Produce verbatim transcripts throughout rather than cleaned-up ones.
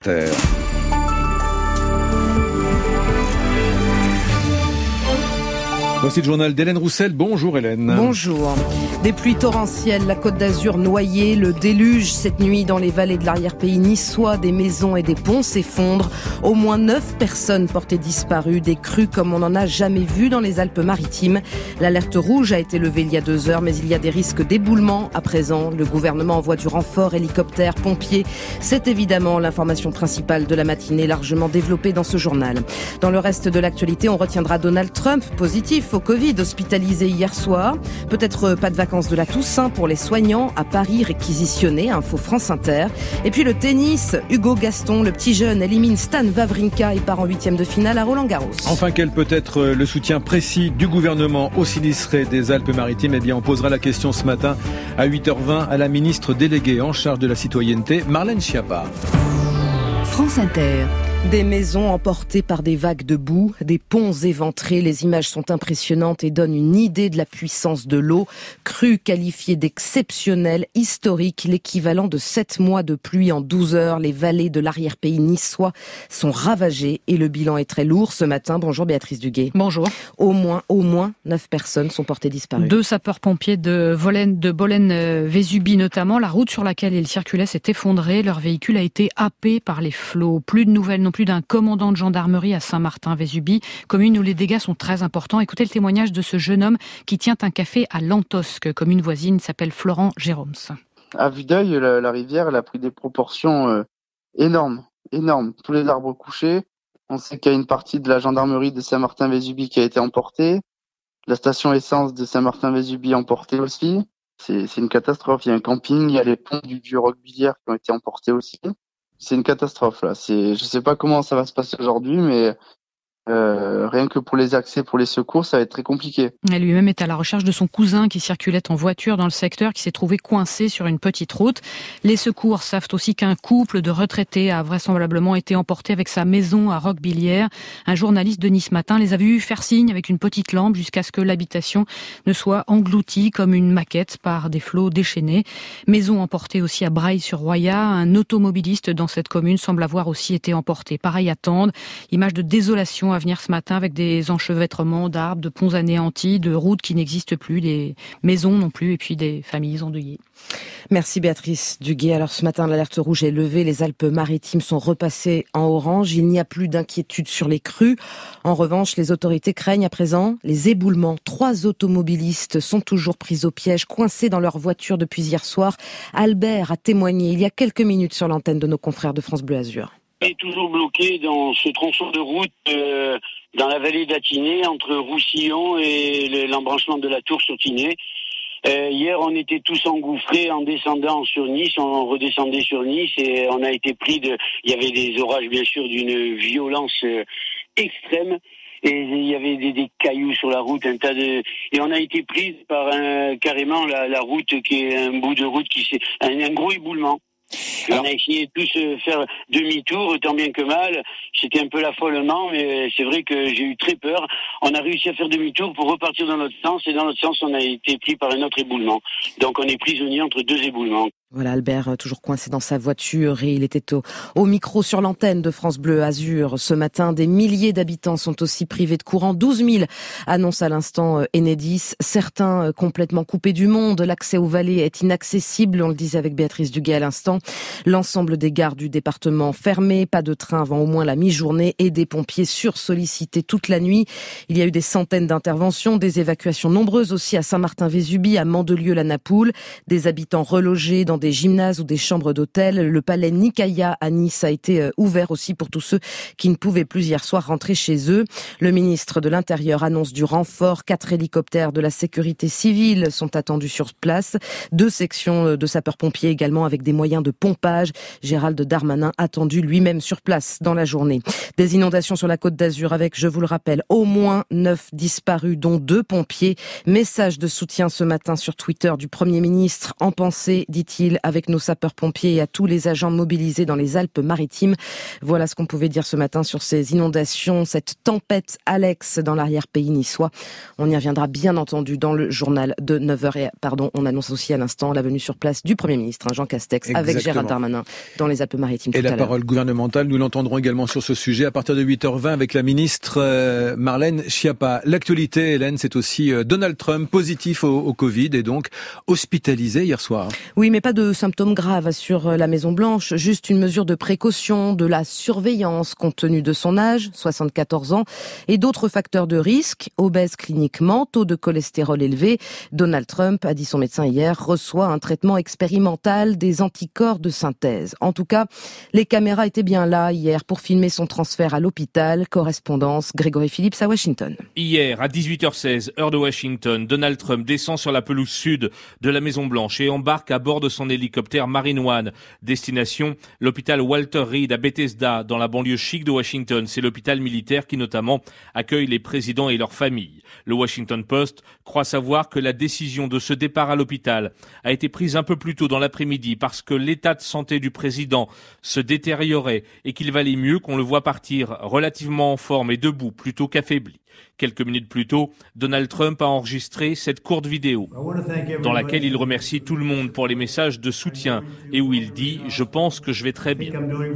Terre. Voici le journal d'Hélène Roussel. Bonjour Hélène. Bonjour. Des pluies torrentielles, la Côte d'Azur noyée, le déluge cette nuit dans les vallées de l'arrière-pays niçois, des maisons et des ponts s'effondrent. Au moins neuf personnes portées disparues, des crues comme on n'en a jamais vu dans les Alpes-Maritimes. L'alerte rouge a été levée il y a deux heures, mais il y a des risques d'éboulement à présent. Le gouvernement envoie du renfort, hélicoptères, pompiers. C'est évidemment l'information principale de la matinée, largement développée dans ce journal. Dans le reste de l'actualité, on retiendra Donald Trump, positif au Covid, hospitalisé hier soir. Peut-être pas de vacances de la Toussaint pour les soignants à Paris réquisitionnés, info France Inter. Et puis le tennis, Hugo Gaston, le petit jeune, élimine Stan Wawrinka et part en huitième de finale à Roland-Garros. Enfin, quel peut être le soutien précis du gouvernement aux sinistrés des Alpes-Maritimes ? Eh bien, on posera la question ce matin à huit heures vingt à la ministre déléguée en charge de la citoyenneté, Marlène Schiappa. France Inter. Des maisons emportées par des vagues de boue, des ponts éventrés. Les images sont impressionnantes et donnent une idée de la puissance de l'eau. Crue qualifiée d'exceptionnelle, historique, l'équivalent de sept mois de pluie en douze heures. Les vallées de l'arrière-pays niçois sont ravagées et le bilan est très lourd ce matin. Bonjour Béatrice Duguay. Bonjour. Au moins, au moins neuf personnes sont portées disparues. Deux sapeurs-pompiers de, Volen, de Bolène-Vésubie notamment. La route sur laquelle ils circulaient s'est effondrée. Leur véhicule a été happé par les flots. Plus de nouvelles non plus d'un commandant de gendarmerie à Saint-Martin-Vésubie, commune où les dégâts sont très importants. Écoutez le témoignage de ce jeune homme qui tient un café à Lantosque, commune voisine, il s'appelle Florent Jérômes. À vue d'œil, la, la rivière elle a pris des proportions euh, énormes, énormes. Tous les arbres couchés. On sait qu'il y a une partie de la gendarmerie de Saint-Martin-Vésubie qui a été emportée. La station essence de Saint-Martin-Vésubie emportée aussi. C'est, c'est une catastrophe. Il y a un camping, il y a les ponts du vieux Roquebillière qui ont été emportés aussi. C'est une catastrophe là. C'est, je sais pas comment ça va se passer aujourd'hui, mais euh, rien que pour les accès, pour les secours, ça va être très compliqué. Elle lui-même est à la recherche de son cousin qui circulait en voiture dans le secteur, qui s'est trouvé coincé sur une petite route. Les secours savent aussi qu'un couple de retraités a vraisemblablement été emporté avec sa maison à Roquebillière. Un journaliste de Nice Matin les a vus faire signe avec une petite lampe jusqu'à ce que l'habitation ne soit engloutie comme une maquette par des flots déchaînés. Maison emportée aussi à Braille-sur-Roya. Un automobiliste dans cette commune semble avoir aussi été emporté. Pareil à Tende. Image de désolation à venir ce matin avec des enchevêtrements d'arbres, de ponts anéantis, de routes qui n'existent plus, des maisons non plus et puis des familles endeuillées. Merci Béatrice Duguay. Alors ce matin, l'alerte rouge est levée. Les Alpes-Maritimes sont repassées en orange. Il n'y a plus d'inquiétude sur les crues. En revanche, les autorités craignent à présent les éboulements. Trois automobilistes sont toujours pris au piège, coincés dans leur voiture depuis hier soir. Albert a témoigné il y a quelques minutes sur l'antenne de nos confrères de France Bleu Azur. Est toujours bloqué dans ce tronçon de route euh, dans la vallée d'Attiné entre Roussillon et le, l'embranchement de la Tour sur Tinée. Euh, hier, on était tous engouffrés en descendant sur Nice, on redescendait sur Nice et on a été pris de... Il y avait des orages, bien sûr, d'une violence euh, extrême et il y avait des, des cailloux sur la route, un tas de... Et on a été pris par un, carrément la, la route qui est un bout de route qui s'est... Un, un gros éboulement. Alors, on a essayé de tous faire demi-tour, tant bien que mal. C'était un peu l'affolement, mais c'est vrai que j'ai eu très peur. On a réussi à faire demi-tour pour repartir dans notre sens, et dans notre sens, on a été pris par un autre éboulement. Donc on est prisonnier entre deux éboulements. Voilà, Albert, toujours coincé dans sa voiture et il était au, au micro sur l'antenne de France Bleu Azur. Ce matin, des milliers d'habitants sont aussi privés de courant. douze mille annonce à l'instant Enedis. Certains complètement coupés du monde. L'accès aux vallées est inaccessible, on le disait avec Béatrice Duguay à l'instant. L'ensemble des gares du département fermées, pas de train avant au moins la mi-journée et des pompiers sursollicités toute la nuit. Il y a eu des centaines d'interventions, des évacuations nombreuses aussi à Saint-Martin-Vésubie, à Mandelieu-la-Napoule, des habitants relogés dans des gymnases ou des chambres d'hôtel. Le palais Nicaïa à Nice a été ouvert aussi pour tous ceux qui ne pouvaient plus hier soir rentrer chez eux. Le ministre de l'Intérieur annonce du renfort. Quatre hélicoptères de la sécurité civile sont attendus sur place. Deux sections de sapeurs-pompiers également avec des moyens de pompage. Gérald Darmanin attendu lui-même sur place dans la journée. Des inondations sur la Côte d'Azur avec, je vous le rappelle, au moins neuf disparus, dont deux pompiers. Message de soutien ce matin sur Twitter du Premier ministre. En pensée, dit-il, fil avec nos sapeurs-pompiers et à tous les agents mobilisés dans les Alpes-Maritimes. Voilà ce qu'on pouvait dire ce matin sur ces inondations, cette tempête Alex dans l'arrière-pays niçois. On y reviendra bien entendu dans le journal de neuf heures. Et, pardon, on annonce aussi à l'instant la venue sur place du Premier ministre, Jean Castex, Exactement. avec Gérald Darmanin dans les Alpes-Maritimes. Et la parole gouvernementale, nous l'entendrons également sur ce sujet à partir de huit heures vingt avec la ministre euh, Marlène Schiappa. L'actualité, Hélène, c'est aussi euh, Donald Trump positif au, au Covid et donc hospitalisé hier soir. Oui, mais pas de symptômes graves sur la Maison-Blanche, juste une mesure de précaution, de la surveillance compte tenu de son âge, soixante-quatorze ans, et d'autres facteurs de risque, obèse cliniquement, taux de cholestérol élevé. Donald Trump, a dit son médecin hier, reçoit un traitement expérimental des anticorps de synthèse. En tout cas, les caméras étaient bien là hier pour filmer son transfert à l'hôpital. Correspondance, Grégory Phillips à Washington. Hier, à dix-huit heures seize, heure de Washington, Donald Trump descend sur la pelouse sud de la Maison-Blanche et embarque à bord de son hélicoptère Marine One. Destination, l'hôpital Walter Reed à Bethesda, dans la banlieue chic de Washington. C'est l'hôpital militaire qui notamment accueille les présidents et leurs familles. Le Washington Post croit savoir que la décision de ce départ à l'hôpital a été prise un peu plus tôt dans l'après-midi parce que l'état de santé du président se détériorait et qu'il valait mieux qu'on le voie partir relativement en forme et debout plutôt qu'affaibli. Quelques minutes plus tôt, Donald Trump a enregistré cette courte vidéo dans laquelle il remercie tout le monde pour les messages de soutien et où il dit « Je pense que je vais très bien ».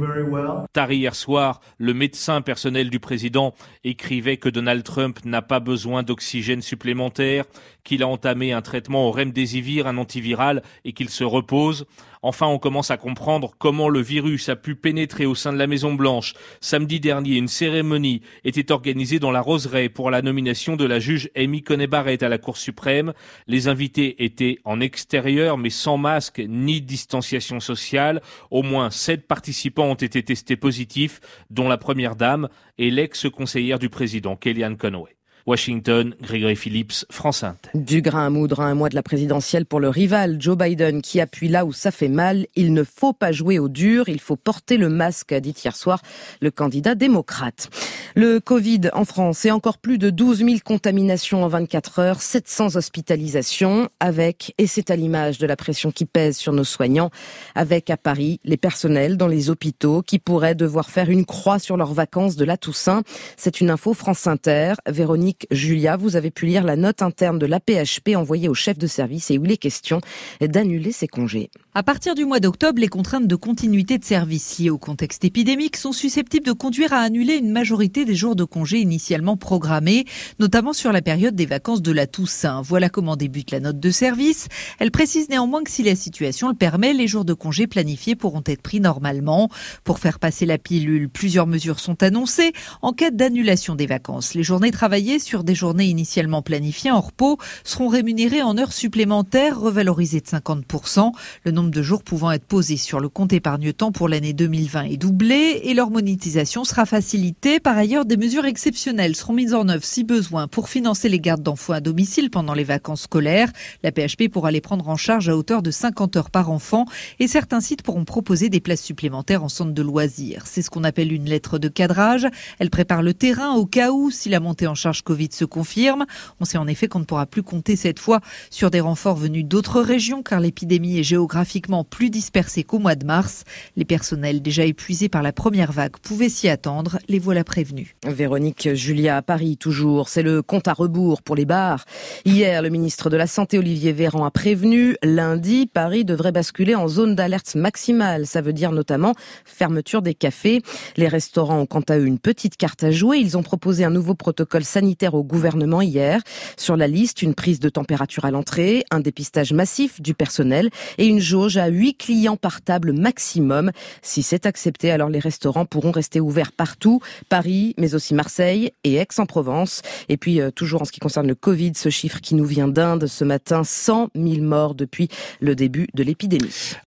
Tard hier soir, le médecin personnel du président écrivait que Donald Trump n'a pas besoin d'oxygène supplémentaire, qu'il a entamé un traitement au remdesivir, un antiviral, et qu'il se repose. Enfin, on commence à comprendre comment le virus a pu pénétrer au sein de la Maison-Blanche. Samedi dernier, une cérémonie était organisée dans la roseraie pour la nomination de la juge Amy Coney Barrett à la Cour suprême. Les invités étaient en extérieur, mais sans masque ni distanciation sociale. Au moins sept participants ont été testés positifs, dont la première dame et l'ex-conseillère du président, Kellyanne Conway. Washington, Grégory Phillips, France Inter. Du grain à moudre à un mois de la présidentielle pour le rival Joe Biden qui appuie là où ça fait mal. Il ne faut pas jouer au dur, il faut porter le masque, a dit hier soir le candidat démocrate. Le Covid en France, c'est encore plus de douze mille contaminations en vingt-quatre heures, sept cents hospitalisations avec, et c'est à l'image de la pression qui pèse sur nos soignants, avec à Paris les personnels dans les hôpitaux qui pourraient devoir faire une croix sur leurs vacances de la Toussaint. C'est une info France Inter. Véronique Julia, vous avez pu lire la note interne de l'A P H P envoyée au chef de service et où il est question d'annuler ses congés. À partir du mois d'octobre, les contraintes de continuité de service liées au contexte épidémique sont susceptibles de conduire à annuler une majorité des jours de congés initialement programmés, notamment sur la période des vacances de la Toussaint. Voilà comment débute la note de service. Elle précise néanmoins que si la situation le permet, les jours de congés planifiés pourront être pris normalement. Pour faire passer la pilule, plusieurs mesures sont annoncées en cas d'annulation des vacances. Les journées travaillées sur des journées initialement planifiées en repos seront rémunérées en heures supplémentaires, revalorisées de cinquante pour cent. Le nombre de jours pouvant être posés sur le compte épargne-temps pour l'année deux mille vingt est doublé et leur monétisation sera facilitée. Par ailleurs, des mesures exceptionnelles seront mises en œuvre si besoin pour financer les gardes d'enfants à domicile pendant les vacances scolaires. La P H P pourra les prendre en charge à hauteur de cinquante heures par enfant et certains sites pourront proposer des places supplémentaires en centre de loisirs. C'est ce qu'on appelle une lettre de cadrage. Elle prépare le terrain au cas où, si la montée en charge Covid se confirme. On sait en effet qu'on ne pourra plus compter cette fois sur des renforts venus d'autres régions car l'épidémie est géographiquement plus dispersée qu'au mois de mars. Les personnels déjà épuisés par la première vague pouvaient s'y attendre. Les voilà prévenus. Véronique Julia à Paris toujours. C'est le compte à rebours pour les bars. Hier, le ministre de la Santé Olivier Véran a prévenu. Lundi, Paris devrait basculer en zone d'alerte maximale. Ça veut dire notamment fermeture des cafés. Les restaurants ont quant à eux une petite carte à jouer. Ils ont proposé un nouveau protocole sanitaire au gouvernement hier. Sur la liste, une prise de température à l'entrée, un dépistage massif du personnel et une jauge à huit clients par table maximum. Si c'est accepté, alors les restaurants pourront rester ouverts partout, Paris, mais aussi Marseille et Aix-en-Provence. Et puis, euh, toujours en ce qui concerne le Covid, ce chiffre qui nous vient d'Inde ce matin, cent mille morts depuis le début de l'épidémie.